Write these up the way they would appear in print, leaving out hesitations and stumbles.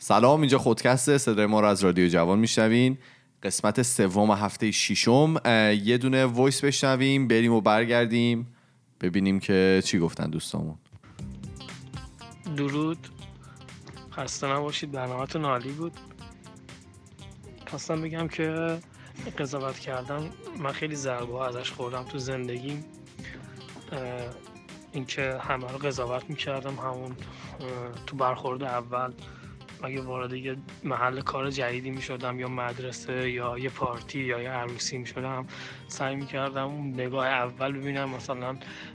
سلام، اینجا خودکسته. صدای ما رو از رادیو جوان میشنوین. قسمت سوم هفته ششم. یه دونه وایس بشنویم، بریم و برگردیم ببینیم که چی گفتن دوستامون. درود، خسته نباشید، برنامه‌تون عالی بود. خواستم بگم که قضاوت کردن من خیلی ضربه ها ازش خوردم تو زندگیم. اینکه همه رو قضاوت میکردم همون تو برخورد اول، اگه وارد یه محل کار جدیدی میشدم یا مدرسه یا یه پارتی یا یه عروسی میشدم، سعی میکردم اون نگاه اول ببینم مثلا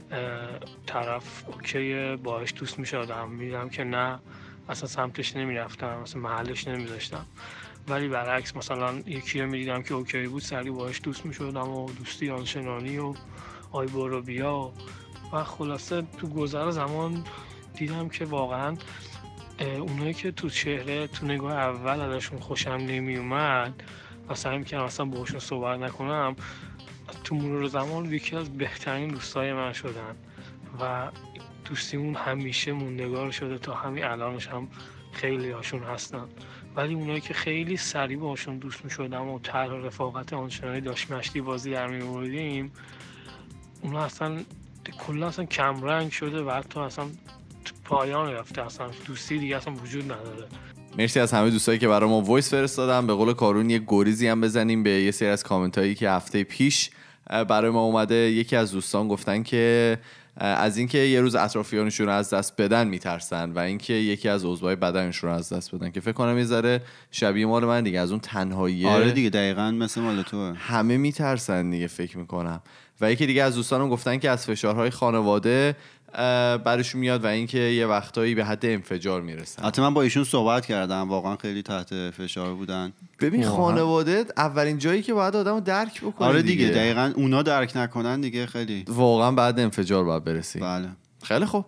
طرف اوکی، باهاش دوست میشدم، میدیدم که نه اصلا سمتش نمیرفتم، مثلا محلش نمیذاشتم. ولی برعکس مثلا یکی رو میدیدم که اوکی بود، سریع باهاش دوست میشدم و دوستی آنچنانی و آی برو بیا. و خلاصه تو گذر زمان دیدم که واقعا اونایی که تو چهره تو نگاه اول ازشون خوشم نمی اومد و سعی می‌کردم اصلا باهاشون صحبت نکنم، تو مرور زمان یکی از بهترین دوستای من شدن و دوستیمون همیشه موندگار شده تا همین الانش هم خیلی هاشون هستن. ولی اونایی که خیلی سریع باهاشون دوست می‌شدم و طرح رفاقت آنچنانی داشت مشتی بازی در می‌آوردیم، اونا اصلا کلا اصلا کم رنگ شده و حتی اصلا پایان رفته، اصلا دوستی دیگه اصلا وجود نداره. مرسی از همه دوستایی که برای ما وایس فرستادن. به قول کارون یه گریزی هم بزنیم به یه سری از کامنت هایی که هفته پیش برای ما اومده. یکی از دوستان گفتن که از اینکه یه روز اطرافیانشون رو از دست بدن میترسن و اینکه یکی از عضوهای بدنشون رو از دست بدن، که فکر کنم یه ذره شبیه مال من دیگه، از اون تنهایی. آره دیگه، دقیقاً مثل مال تو. همه میترسن دیگه فکر میکنم. و یکی دیگه از دوستانم گفتن که از فشارهای خانواده برشون میاد و اینکه یه وقتایی به حد انفجار میرسن. حتی من با ایشون صحبت کردم، واقعا خیلی تحت فشار بودن. ببین خانواده اولین جایی که باید آدمو درک بکنه. آره دیگه دقیقاً اونا درک نکنن دیگه خیلی واقعا بعد انفجار باید برسی. بله. خیلی خوب.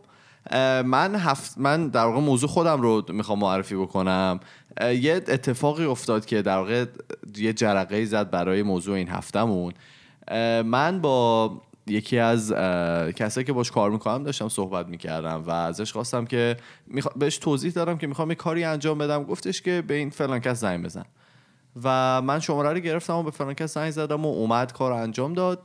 من در واقع موضوع خودم رو میخوام معرفی بکنم. یه اتفاقی افتاد که در واقع یه جرقه‌ای زد برای موضوع این هفتمون. من با یکی از کسایی که باش کار میکنم داشتم صحبت میکردم و ازش خواستم که بهش توضیح دادم که میخوام یه کاری انجام بدم. گفتش که به این فلان کس زنگ بزن و من شماره رو گرفتم و به فلان کس زنگ زدم و اومد کار انجام داد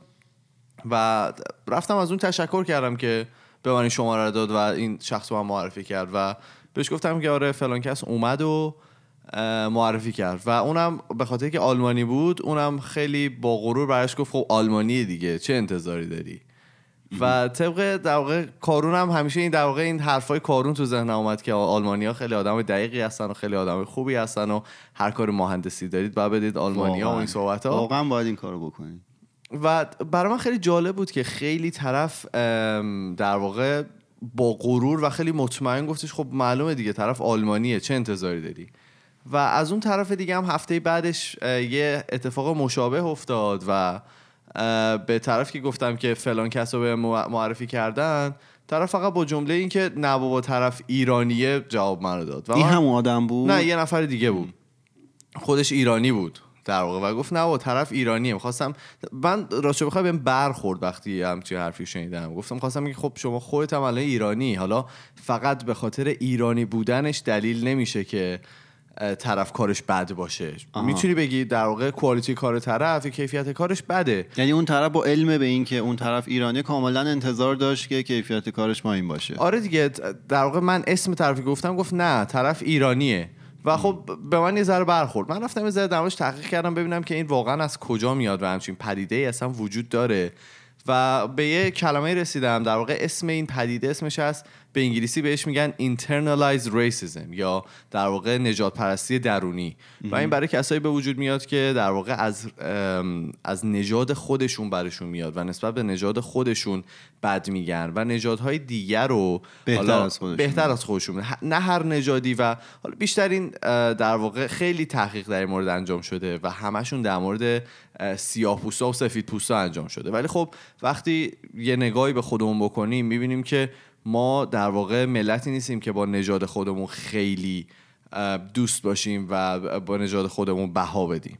و رفتم از اون تشکر کردم که به من این شماره رو داد و این شخص رو من معرفی کرد و بهش گفتم که آره فلان کس اومد و معرفی کرد و اونم به خاطر که آلمانی بود، اونم خیلی با غرور برایش گفت خب آلمانیه دیگه، چه انتظاری داری؟ و طبق در واقع کارون هم همیشه این در واقع این حرفای کارون تو ذهنم اومد که آلمانی‌ها خیلی آدم دقیقی هستن و خیلی آدم خوبی هستن و هر کار مهندسی دارید باید بدید آلمانی‌ها و این صحبت‌ها. واقعا باید این کارو بکنید. و برای من خیلی جالب بود که خیلی طرف در واقع با غرور و خیلی مطمئن گفتش خب معلومه دیگه طرف آلمانیه، چه انتظاری داری؟ و از اون طرف دیگه هم هفته بعدش یه اتفاق مشابه افتاد و به طرف که گفتم که فلان کس رو به معرفی کردن، طرف فقط با جمله این که نه بابا طرف ایرانیه جواب من رو داد. این همون آدم بود؟ نه، یه نفر دیگه بود، خودش ایرانی بود در واقع و گفت نه بابا طرف ایرانیه. من راستش بخوام بهم برخورد وقتی همچین حرفی شنیدم. خواستم که خب شما خودت هم الان ایرانی، حالا فقط به خاطر ایرانی بودنش دلیل نمیشه که طرف کارش بد باشه. میتونی بگی در واقع کوالیتی کار طرف، کیفیت کارش بده. یعنی اون طرف با علم به این که اون طرف ایرانی کاملا انتظار داشت که کیفیت کارش ما این باشه. آره دیگه، در واقع من اسم طرفی گفتم، گفت نه طرف ایرانیه و خب به من یه ذره برخورد. من رفتم یه ذره درماش تحقیق کردم ببینم که این واقعا از کجا میاد و همچین پدیده‌ای اصلا وجود داره و به یه کلمه رسیدم. در واقع اسم این پدیده اسمش هست، به انگلیسی بهش میگن internalized racism یا در واقع نژاد پرستی درونی. و این برای کسایی به وجود میاد که در واقع از نژاد خودشون برشون میاد و نسبت به نژاد خودشون بد میگن و نژادهای دیگر رو بهتر از خودشون. نه هر نژادی. و حالا بیشترین در واقع خیلی تحقیق در این مورد انجام شده و همشون در مورد سیاه‌پوستا و سفیدپوستا انجام شده. ولی خب وقتی یه نگاهی به خودمون بکنیم میبینیم که ما در واقع ملتی نیستیم که با نژاد خودمون خیلی دوست باشیم و با نژاد خودمون بها بدیم.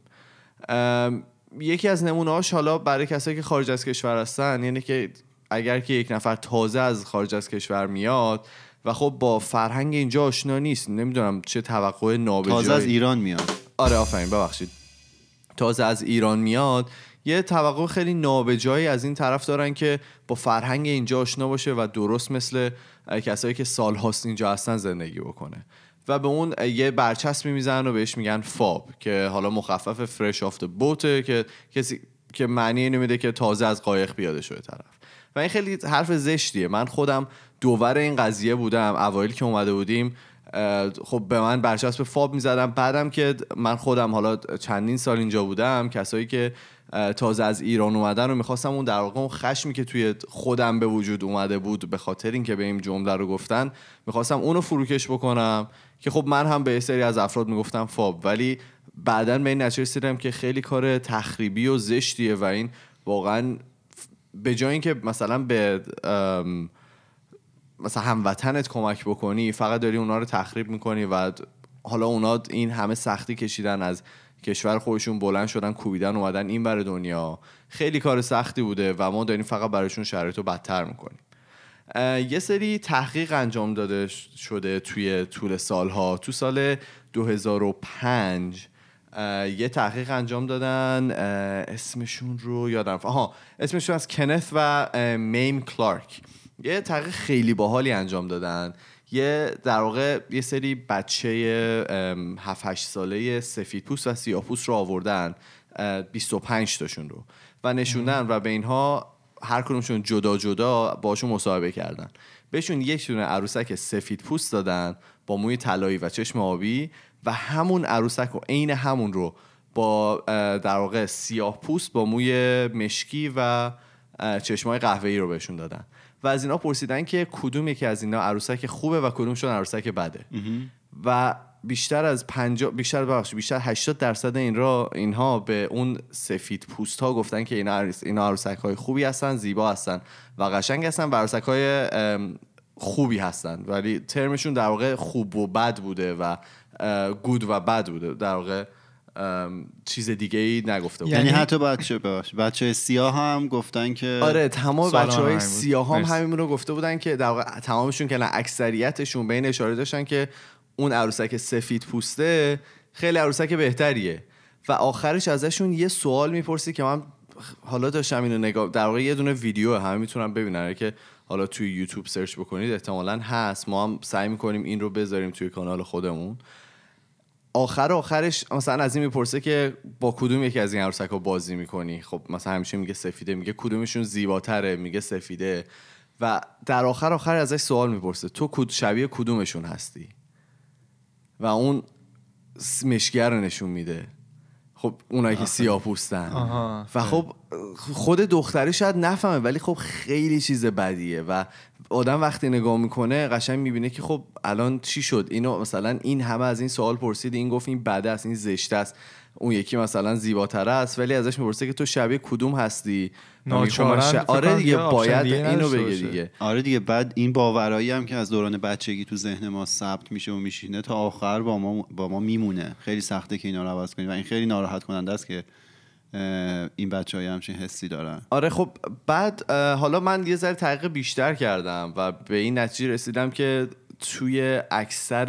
یکی از نمونه‌هاش حالا برای کسایی که خارج از کشور هستن، یعنی که اگر که یک نفر تازه از خارج از کشور میاد و خب با فرهنگ اینجا آشنا نیست، نمیدونم چه توقع نابجایی. تازه از ایران میاد. آره آفرین، ببخشید، تازه از ایران میاد، یه توقع خیلی نابجایی از این طرف دارن که با فرهنگ اینجا آشنا باشه و درست مثل کسایی که سال هاست اینجا هستن زندگی بکنه و به اون یه برچسبی میزنن و بهش میگن فاب که حالا مخفف فرش آف د بوته، که کسی که معنی اینو میده که تازه از قایق پیاده شده طرف. و این خیلی حرف زشتیه. من خودم دوور این قضیه بودم، اوایل که اومده بودیم خب به من برچسب فاب میزدم، بعدم که من خودم حالا چندین سال اینجا بودم، کسایی که تازه از ایران اومدن و میخواستم اون در واقع اون خشمی که توی خودم به وجود اومده بود به خاطر اینکه به این جمله رو گفتن، میخواستم اونو فروکش بکنم که خب من هم به سری از افراد میگفتم فاب، ولی بعداً به این نتیجه رسیدم که خیلی کار تخریبی و زشتیه و این واقعاً به جای اینکه مثلا به مثلا هموطنت کمک بکنی، فقط داری اونا رو تخریب میکنی و حالا اونا این همه سختی کشیدن، از کشور خودشون بلند شدن کوبیدن اومدن این ور دنیا، خیلی کار سختی بوده و ما داریم فقط براشون شرایطو بدتر میکنیم. یه سری تحقیق انجام داده شده توی طول سالها. تو سال 2005 یه تحقیق انجام دادن، اسمشون رو یادم، اسمشون از کنث و میم کلارک. یه تحقیق خیلی باحالی انجام دادن. یه در واقع یه سری بچه 7-8 ساله سفیدپوست و سیاه‌پوست رو آوردن، 25 تاشون رو، و نشوندن و به اینها هر کدومشون جدا جدا باشون مصاحبه کردن. بهشون یک دونه عروسک سفیدپوست دادن با موی طلایی و چشم آبی و همون عروسک و عین همون رو با در واقع سیاه‌پوست با موی مشکی و چشمای قهوه‌ای رو بهشون دادن و از اینا پرسیدن که کدوم یکی از اینا عروسک خوبه و کدومشون عروسک بده. و بیشتر 80% اینها به اون سفید پوست ها گفتن که اینا عروسک های خوبی هستن، زیبا هستن و قشنگ هستن و عروسک های خوبی هستن، ولی ترمشون در واقع خوب و بد بوده و گود و بد بوده، در واقع چیز دیگه ای نگفته بود. یعنی حتی بچه سیاه هم گفتن که آره، تمام بچه‌های سیاه هم همین رو گفته بودن که در واقع تمامشون که نه اکثریتشون به این اشاره داشتن که اون عروسک سفید پوسته خیلی عروسک بهتریه. و آخرش ازشون یه سوال میپرسی که من حالا داشتم اینو نگاه، در واقع یه دونه ویدیو همه میتونن ببینن که حالا توی یوتیوب سرچ بکنید احتمالاً هست، ما هم سعی میکنیم این رو بذاریم توی کانال خودمون. آخرش مثلا از این میپرسه که با کدوم یکی از این عروسک‌ها بازی میکنی؟ خب مثلا همیشه میگه سفیده، میگه کدومشون زیباتره؟ میگه سفیده. و در آخر ازش سوال میپرسه تو شبیه کدومشون هستی؟ و اون مشکیه رو نشون میده، خب اونایی که سیاه پوستن. و خب خود دختری شاید نفهمه، ولی خب خیلی چیز بدیه و آدم وقتی نگاه میکنه قشنگ میبینه که خب الان چی شد؟ اینو مثلا این همه از این سوال پرسید، این گفت این بده است، این زشته است، اون یکی مثلا زیباتره است، ولی ازش میپرسه که تو شبیه کدوم هستی؟ آره دیگه باید اینو بگه دیگه. آره دیگه. بعد این باورایی هم که از دوران بچگی تو ذهن ما ثبت میشه و میشینه تا آخر با ما میمونه. خیلی سخته که اینا رو عوض کنیم و این خیلی ناراحت کننده است که این بچه‌ها همچین حسی دارن. آره خب بعد حالا من یه ذره تحقیق بیشتر کردم و به این نتیجه رسیدم که توی اکثر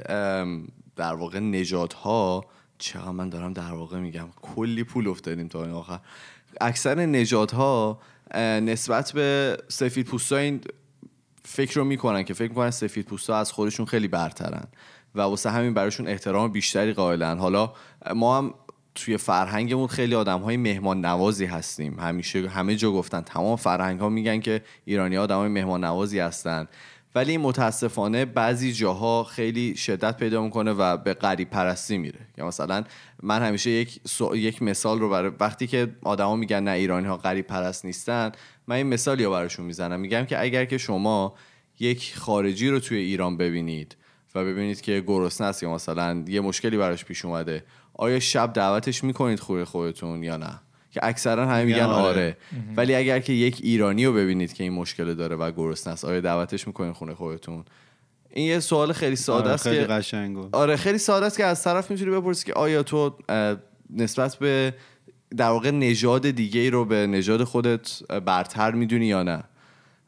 در واقع نژادها، چقدر من دارم در واقع میگم، کلی پول افتادیم تا این آخر، اکثر نژادها نسبت به سفید پوستا این فکر رو میکنن که فکر میکنن سفید پوستا از خودشون خیلی برترن و واسه همین براشون احترام بیشتری قائلن. حالا ما هم توی فرهنگمون خیلی آدم‌های مهمان نوازی هستیم، همیشه همه جا گفتن، تمام فرهنگ‌ها میگن که ایرانی‌ها آدم‌های مهمان نوازی هستن، ولی متاسفانه بعضی جاها خیلی شدت پیدا میکنه و به غریب پرستی میره. یا مثلا من همیشه یک مثال رو برای وقتی که آدما میگن نه ایرانی‌ها غریب پرست نیستن، من این مثالی رو براشون میزنم، میگم که اگر که شما یک خارجی رو توی ایران ببینید و ببینید که گرسنه است یا مثلا یه مشکلی براش پیش اومده، آیا شب دعوتش میکنید خونه خودتون یا نه؟ که اکثرا همه میگن آره. ولی اگر که یک ایرانی رو ببینید که این مشکل داره و گرسنه است، آیا دعوتش میکنید خونه خودتون؟ این یه سوال خیلی ساده است خیلی که قشنگه. آره خیلی ساده است که از طرف میتونی بپرسی که آیا تو نسبت به در واقع نژاد دیگه ای رو به نژاد خودت برتر میدونی یا نه؟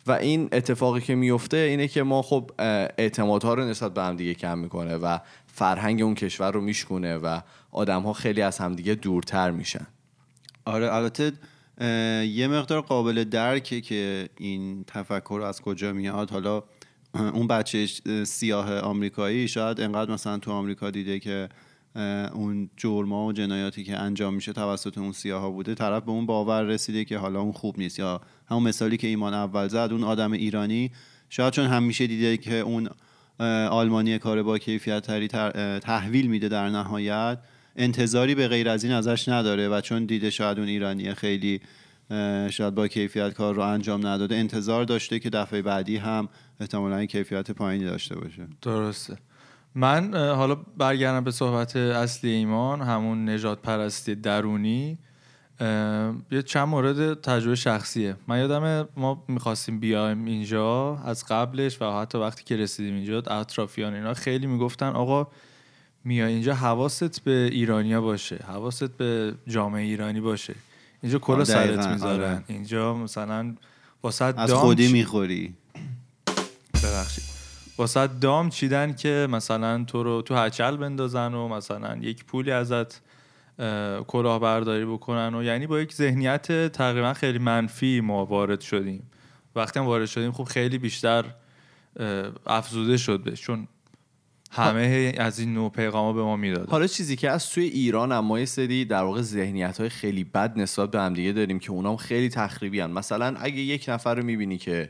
و این اتفاقی که میفته اینه که ما خب اعتمادها رو نسبت به هم دیگه کم میکنه و فرهنگ اون کشور رو میشکونه و آدم‌ها خیلی از همدیگه دورتر میشن. آره البته یه مقدار قابل درکه که این تفکر از کجا میاد. حالا اون بچه سیاه آمریکایی شاید انقدر مثلا تو آمریکا دیده که اون جرم‌ها و جنایاتی که انجام میشه توسط اون سیاها بوده، طرف به اون باور رسیده که حالا اون خوب نیست. یا همون مثالی که ایمان اول زد، اون آدم ایرانی شاید چون همیشه دیده که اون آلمانی کار با کیفیت تری تحویل میده، در نهایت انتظاری به غیر از این ازش نداره و چون دیده شاید اون ایرانی خیلی شاید با کیفیت کار رو انجام نداده، انتظار داشته که دفعه بعدی هم احتمالاً کیفیت پایینی داشته باشه. درسته. من حالا برگردم به صحبت اصلی ایمان، همون نژاد پرستی درونی. یه چند مورد تجربه شخصیه. من یادمه ما میخواستیم بیایم اینجا، از قبلش و حتی وقتی که رسیدیم اینجا اطرافیان اینا خیلی میگفتن آقا میای اینجا حواست به ایرانیا باشه، حواست به جامعه ایرانی باشه، اینجا کلا سرت میذارن. آره. اینجا مثلا واسه از خودی میخوری، ببخشید واسه دام چیدن که مثلا تو رو تو هچل بندازن و مثلا یک پولی ازت کلاهبرداری بکنن و یعنی با یک ذهنیت تقریبا خیلی منفی ما وارد شدیم. وقتی هم وارد شدیم خب خیلی بیشتر افزوده شد بهش، چون همه از این نوع پیغاما به ما میداد. حالا چیزی که از توی ایران اما یه سری در واقع ذهنیت‌های خیلی بد نسبت به هم دیگه داریم که اونام خیلی تخریبی هن. مثلا اگه یک نفر رو میبینی که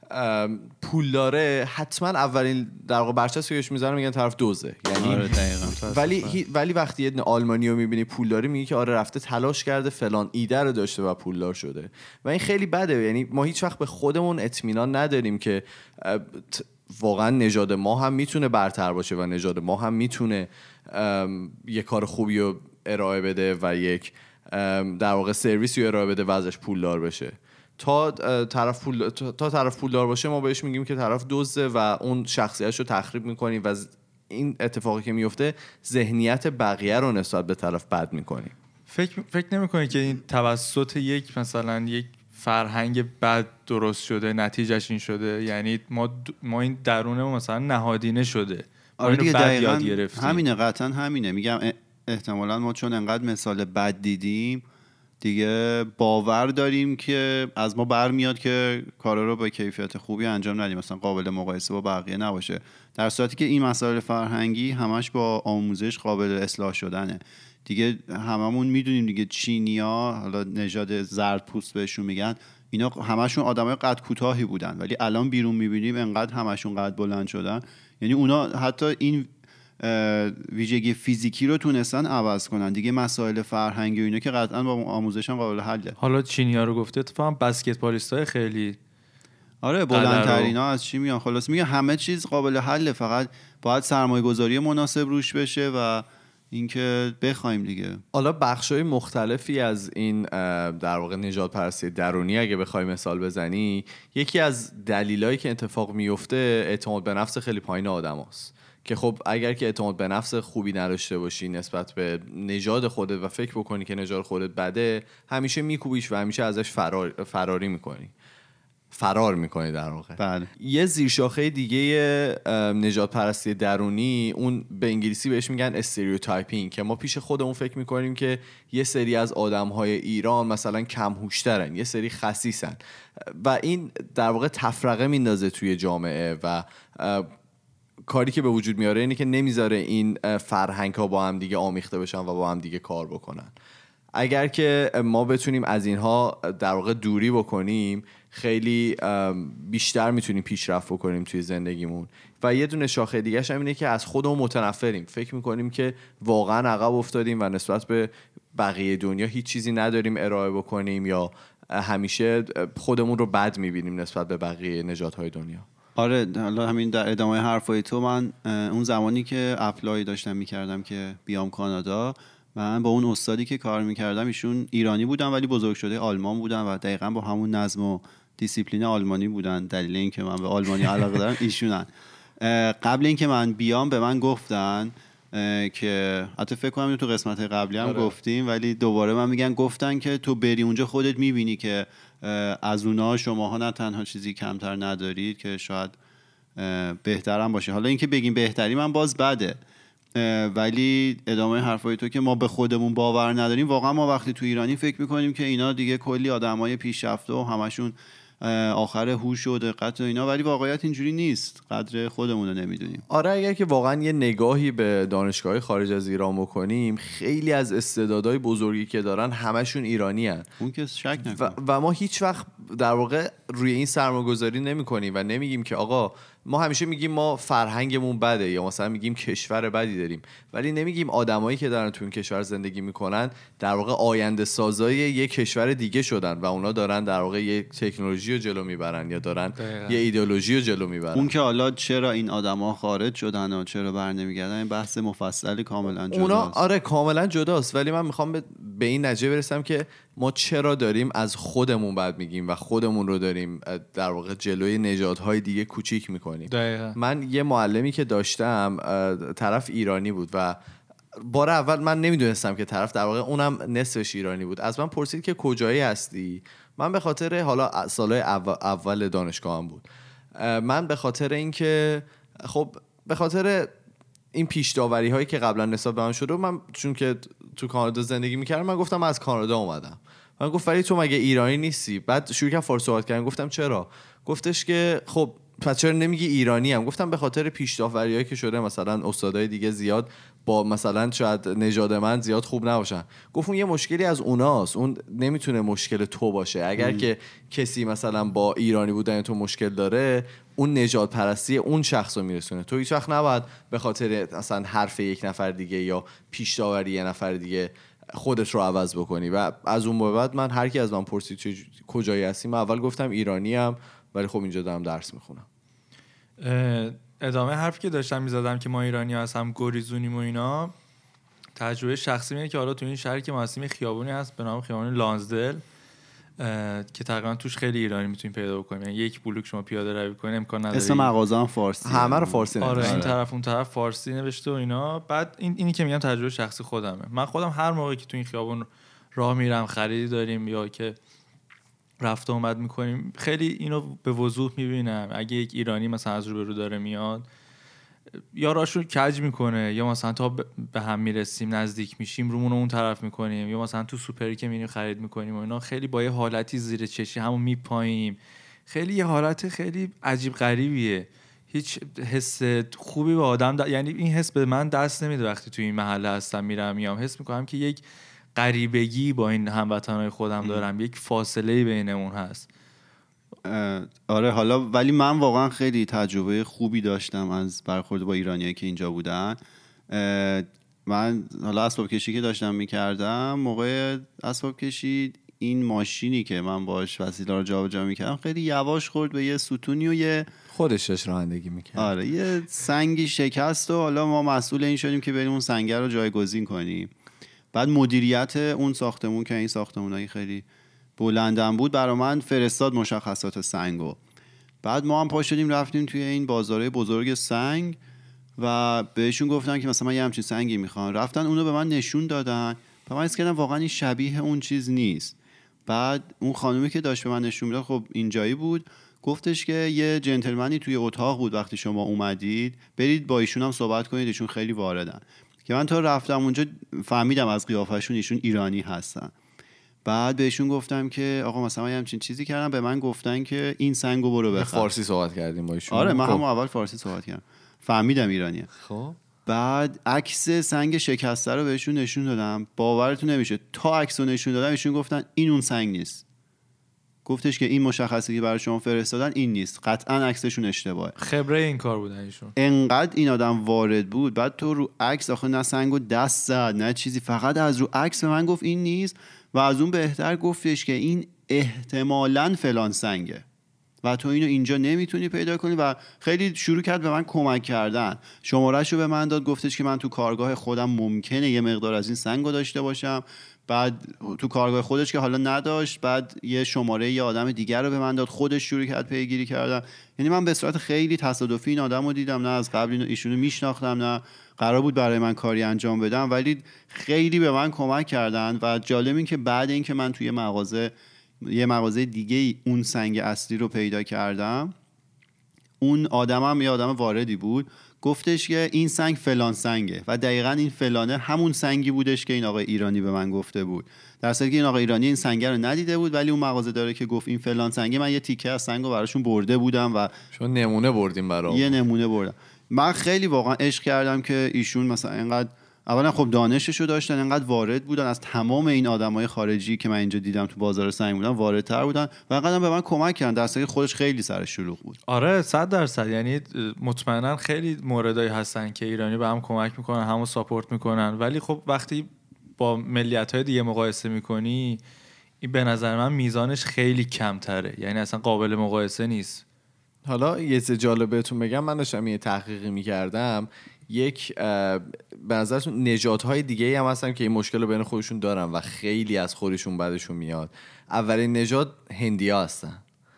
پول داره، حتما اولین در واقع برچسبی بهش میذارن میگن طرف دوزه، یعنی آره دقیقاً. ولی وقتی یه آلمانی رو میبینی پول داره میگی که آره رفته تلاش کرده فلان ایده رو داشته و پولدار شده و این خیلی بده. یعنی ما هیچ وقت به خودمون اطمینان نداریم که واقعا نژاد ما هم میتونه برتر باشه و نژاد ما هم میتونه یک کار خوبی رو ارائه بده و یک در واقع سرویسی رو ارائه بده و ازش پولدار بشه. تا طرف پولدار باشه ما بهش میگیم که طرف دزده و اون شخصیتش رو تخریب میکنیم و این اتفاقی که میفته ذهنیت بقیه رو نسبت به طرف بد میکنیم. فکر نمیکنی که این توسط یک مثلا یک فرهنگ بد درست شده، نتیجهش این شده؟ یعنی ما این درونمون مثلا نهادینه شده. آره دیگه دقیقاً همینه، قطعا همینه. میگم احتمالاً ما چون انقدر مثال بد دیدیم دیگه باور داریم که از ما برمیاد که کارا رو با کیفیت خوبی انجام ندیم، مثلا قابل مقایسه با بقیه نباشه، در صورتی که این مسائل فرهنگی همش با آموزش قابل اصلاح شدنه. دیگه هممون میدونیم دیگه چینیا، حالا نژاد زردپوست بهشون میگن، اینا همشون آدمای قد کوتاهی بودن ولی الان بیرون میبینیم انقدر همشون قد بلند شدن. یعنی اونا حتی این ویژگی فیزیکی رو تونستن عوض کنن دیگه. مسائل فرهنگی و اینا که قطعا با آموزش هم قابل حله. حالا چینی‌ها رو گفته، اتفاقا بسکتبالیستای خیلی آره بلندترینا از چی میان. خلاص میگه همه چیز قابل حله، فقط باید سرمایه‌گذاری مناسب روش بشه و اینکه بخوایم دیگه. حالا بخشای مختلفی از این در واقع نژاد پرستی درونی اگه بخوای مثال بزنی، یکی از دلایلی که اتفاق میفته اعتماد به نفس خیلی پایین آدماست که خب اگر که اعتماد به نفس خوبی نداشته باشی نسبت به نژاد خودت و فکر بکنی که نژاد خودت بده، همیشه میکوبیش و همیشه ازش فرار میکنی در واقع. بله. یه زیرشاخه دیگه نژاد پرستی درونی، اون به انگلیسی بهش میگن استریوتایپینگ، که ما پیش خودمون فکر میکنیم که یه سری از آدمهای ایران مثلا کم هوش‌ترن، یه سری خسیسن و این در واقع تفرقه میندازه توی جامعه و کاری که به وجود میاره اینه که نمیذاره این فرهنگ ها با هم دیگه آمیخته بشن و با هم دیگه کار بکنن. اگر که ما بتونیم از اینها در واقع دوری بکنیم خیلی بیشتر میتونیم پیشرفت بکنیم توی زندگیمون. و یه دونه شاخه دیگه‌ش هم اینه که از خودمون متنفریم، فکر میکنیم که واقعا عقب افتادیم و نسبت به بقیه دنیا هیچ چیزی نداریم ارائه بکنیم یا همیشه خودمون رو بد میبینیم نسبت به بقیه نژادهای دنیا. آره حالا همین در ادامه حرفای تو، من اون زمانی که اپلای داشتم میکردم که بیام کانادا، من با اون استادی که کار میکردم، ایشون ایرانی بودن ولی بزرگ شده آلمان بودن و دقیقاً با همون نظم و دیسیپلین آلمانی بودن. دلیل اینکه من به آلمانی علاقه دارم ایشونن. قبل اینکه من بیام به من گفتن که حتی فکر کنم تو قسمت قبلی هم آره. گفتیم، ولی دوباره من گفتن که تو بری اونجا خودت میبینی که از اونها شماها نه تنها چیزی کمتر ندارید که شاید بهترم باشه. حالا اینکه بگیم بهتری من باز بده، ولی ادامه حرفای تو که ما به خودمون باور نداریم، واقعا ما وقتی تو ایرانی فکر میکنیم که اینا دیگه کلی آدمای پیشرفته و همشون آخر هوش و دقت و اینا، ولی واقعیت اینجوری نیست، قدر خودمون رو نمیدونیم. آره اگر که واقعا یه نگاهی به دانشگاه خارج از ایران بکنیم، خیلی از استعدادهای بزرگی که دارن همشون ایرانی هن. اون که شک نکن. و ما هیچ وقت در واقع روی این سرمایه‌گذاری نمی‌کنیم و نمیگیم که آقا ما همیشه میگیم ما فرهنگمون بده یا مثلا میگیم کشور بدی داریم، ولی نمیگیم آدمایی که دارن تو این کشور زندگی میکنن در واقع آینده سازای یک کشور دیگه شدن و اونا دارن در واقع یک تکنولوژی رو جلو میبرن یا دارن یه ایدئولوژی رو جلو میبرن. اون که حالا چرا این آدما خارج شدن و چرا برنمیگردن این بحث مفصلی کاملا جداست. اونا آره کاملا جداست، ولی من میخوام به این نتیجه برسم که ما چرا داریم از خودمون بد میگیم و خودمون رو داریم در واقع جلوی نژادهای دیگه کوچیک میکنیم. من یه معلمی که داشتم طرف ایرانی بود و بار اول من نمیدونستم که طرف در واقع اونم نصفش ایرانی بود. از من پرسید که کجایی هستی؟ من به خاطر حالا سالهای اول دانشگاهم بود، من به خاطر اینکه خب به خاطر این پیش داوری هایی که قبلا نسبت به من شده، من چون که تو کانادا زندگی میکردم من گفتم من از کانادا اومدم. من گفت ولی تو مگه ایرانی نیستی؟ بعد شروع کردم فارسی صحبت کردن. گفتم چرا؟ گفتش که خب پس چرا نمیگی ایرانی ام؟ گفتم به خاطر پیش داوریایی که شده، مثلا استادای دیگه زیاد با مثلا شاید نژاد من زیاد خوب نباشن. گفت اون یه مشکلی از اوناست، اون نمیتونه مشکل تو باشه. اگر که کسی مثلا با ایرانی بودن تو مشکل داره، اون نژاد پرستی اون شخص رو میرسونه. تو هیچ وقت نباید به خاطر مثلا حرف یک نفر دیگه یا پیش داوری یه نفر دیگه خودت رو عوض بکنی. و از اون به بعد من هر کی از من پرسید کجایی هستی، من اول گفتم ایرانی ام، ولی خب اینجا دارم درس میخونم. ادامه حرفی که داشتم میزدم که ما ایرانی هستم گریزونیم و اینا، تجربه شخصی اینه که حالا تو این شهری که ما هستیم خیابونی هست به نام خیابون لانزدل که تقریبا توش خیلی ایرانی میتونید پیدا بکنید. یعنی یک بلوک شما پیاده روی کنید امکان نداره. اسم مغازه هم فارسی، همه رو فارسی نوشته. آره این طرف اون طرف فارسی نوشته و اینا. بعد اینی که میگم تجربه شخصی خودمه. من خودم هر موقعی که تو این خیابون راه میرم، خریدی داریم یا که رفت و اومد میکنیم، خیلی اینو به وضوح میبینم. اگه یک ایرانی مثلا از روبرو داره میاد، یا راشون کج میکنه یا مثلا تا به هم میرسیم نزدیک میشیم رومون اون طرف میکنیم، یا مثلا تو سوپری که میریم خرید میکنیم و اینا، خیلی با یه حالتی زیر چشی همون میپاییم. خیلی یه حالت خیلی عجیب غریبیه. هیچ حس خوبی به آدم یعنی این حس به من دست نمیده وقتی تو این محله هستم میرم میام. حس میکنم که یک غریبگی با این هموطنای خودم دارم، یک فاصله بینمون هست. آره حالا ولی من واقعا خیلی تجربه خوبی داشتم از برخورد با ایرانیایی که اینجا بودن. من حالا اسباب کشی که داشتم میکردم، موقع اسباب کشی این ماشینی که من باش وسیله رو جابجا میکردم خیلی یواش خورد به یه ستونی و یه خودش داشت رانندگی میکرد. آره یه سنگی شکست و حالا ما مسئول این شدیم که بریم اون سنگ رو جایگزین کنیم. بعد مدیریت اون ساختمون که این ساختمونایی خیلی بلندم بود برای من فرستاد مشخصات سنگو. بعد ما هم پا شدیم رفتیم توی این بازاره بزرگ سنگ و بهشون گفتن که مثلا من یه همچین سنگی میخوام. رفتن اونو به من نشون دادن و من حس کردم واقعا این شبیه اون چیز نیست. بعد اون خانومی که داشت به من نشون میداد خب اینجایی بود، گفتش که یه جنتلمنی توی اتاق بود وقتی شما اومدید، برید با ایشون هم صحبت کنید، ایشون خیلی واردن. که من تا رفتم اونجا فهمیدم از قیافشون ایشون ایرانی هستن. بعد بهشون گفتم که آقا مثلا من همچین چیزی کردم، به من گفتن که این سنگو برو بخر. فارسی صحبت کردیم با ایشون. آره من هم اول فارسی صحبت کردم، فهمیدم ایرانیه. خب بعد عکس سنگ شکسته رو بهشون نشون دادم، باورتون نمیشه تا عکسو نشون دادم ایشون گفتن این اون سنگ نیست. گفتش که این مشخصی که برای شما فرستادن این نیست، قطعا عکسشون اشتباهه. خبره این کار بودن ایشون. انقدر این آدم وارد بود. بعد تو رو عکس آخه نه سنگو دست زد نه چیزی، فقط از رو عکس به من گفت این نیست و از اون بهتر گفتش که این احتمالاً فلان سنگه و تو اینو اینجا نمیتونی پیدا کنی. و خیلی شروع کرد به من کمک کردن، شماره‌شو به من داد، گفتش که من تو کارگاه خودم ممکنه یه مقدار از این سنگو داشته باشم، بعد تو کارگاه خودش که حالا نداشت، بعد یه شماره یه آدم دیگر رو به من داد، خودش شروع کرد پیگیری کردن. یعنی من به صورت خیلی تصادفی این آدم رو دیدم، نه از قبل ایشونو میشناختم، نه قرار بود برای من کاری انجام بدم، ولی خیلی به من کمک کردن. و جالب این که بعد این که من توی یه مغازه دیگه اون سنگ اصلی رو پیدا کردم، اون آدمم یه آدم واردی بود، گفتش که این سنگ فلان سنگه و دقیقاً این فلانه همون سنگی بودش که این آقای ایرانی به من گفته بود، در صورتی که این آقای ایرانی این سنگ رو ندیده بود، ولی اون مغازه داره که گفت این فلان سنگه، من یه تیکه از سنگو براشون برده بودم و شما نمونه بردیم برام. یه نمونه بردم. من خیلی واقعا عشق کردم که ایشون مثلا اینقدر اولا خب دانششو داشتن، اینقدر وارد بودن، از تمام این آدمای خارجی که من اینجا دیدم تو بازار سنگ بودن واردتر بودن و اینقدر به من کمک کردن، در صورتی خودش خیلی سرش شلوغ بود. آره 100%. یعنی مطمئنا خیلی موردایی هستن که ایرانی به هم کمک میکنن، همو ساپورت میکنن، ولی خب وقتی با ملیت‌های دیگه مقایسه میکنی این به نظر من میزانش خیلی کمتره، یعنی اصلا قابل مقایسه نیست. حالا یه چیز جالب بهتون بگم، من داشتم یه تحقیقی میکردم، یک به نظرتون نژادهای دیگه هم هستن که این مشکل رو بین خودشون دارن و خیلی از خودشون بعدشون میاد. اولین نژاد هندیا هستن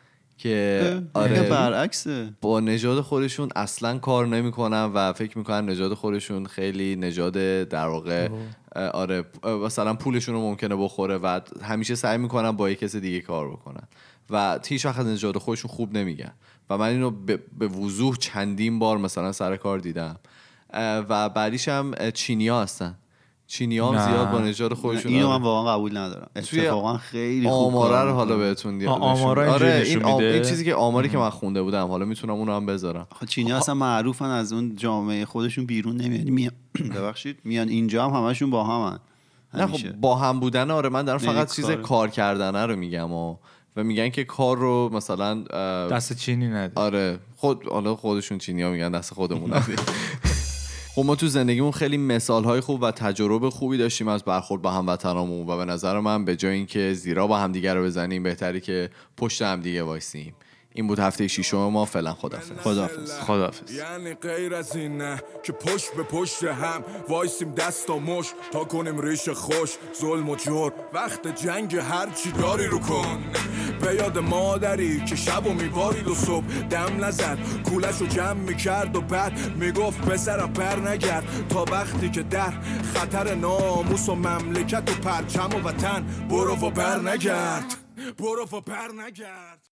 که آره برعکسه، با نژاد خودشون اصلا کار نمیکنن و فکر میکنن نژاد خودشون خیلی نژاد در واقع آره مثلا پولشون رو ممکنه بخوره و همیشه سعی میکنن با یک کس دیگه کار بکنن و هیچ وقت نژاد خودشون خوب نمیگن. و من اینو به وضوح چندین بار مثلا سر کار دیدم. و بعدیش هم چینی‌ها هستن. چینی‌ها هم زیاد با نژاد خودشون. اینو من واقعا قبول ندارم. اتفاقا خیلی خوب آمارا رو حالا بهتون میدم. آره این چیزی که آماری که من خونده بودم، حالا میتونم اونو هم بذارم. چینی‌ها اصلا معروفن از اون جامعه خودشون بیرون نمیان. ببخشید میان اینجا هم همشون با همن. نه خب با هم بودن آره، من دارم فقط چیز کار کردن رو میگم و میگن که کار رو مثلا دست چینی ندید. آره خودشون چینی‌ها میگن دست خودمون ندید. خب ما تو زندگیمون خیلی مثال‌های خوب و تجربه خوبی داشتیم از برخورد با هموطنامون و به نظر من به جای اینکه زیرا با هم دیگه رو بزنیم بهتری که پشت هم دیگه وایسیم. این بود هفته 6 ما. فعلا خداحافظ. یعنی غیر از این نه که پشت به پشت هم وایسیم دست و مش تا کنیم ریش خوش ظلم و جور وقت جنگ هر چی داری رو کن. به یاد مادری که شب و میبارید و صبح دم نزد کولش رو جمع میکرد و بعد میگفت پسرم بر نگرد تا وقتی که در خطر ناموس و مملکت و پرچم و وطن برو و بر نگرد.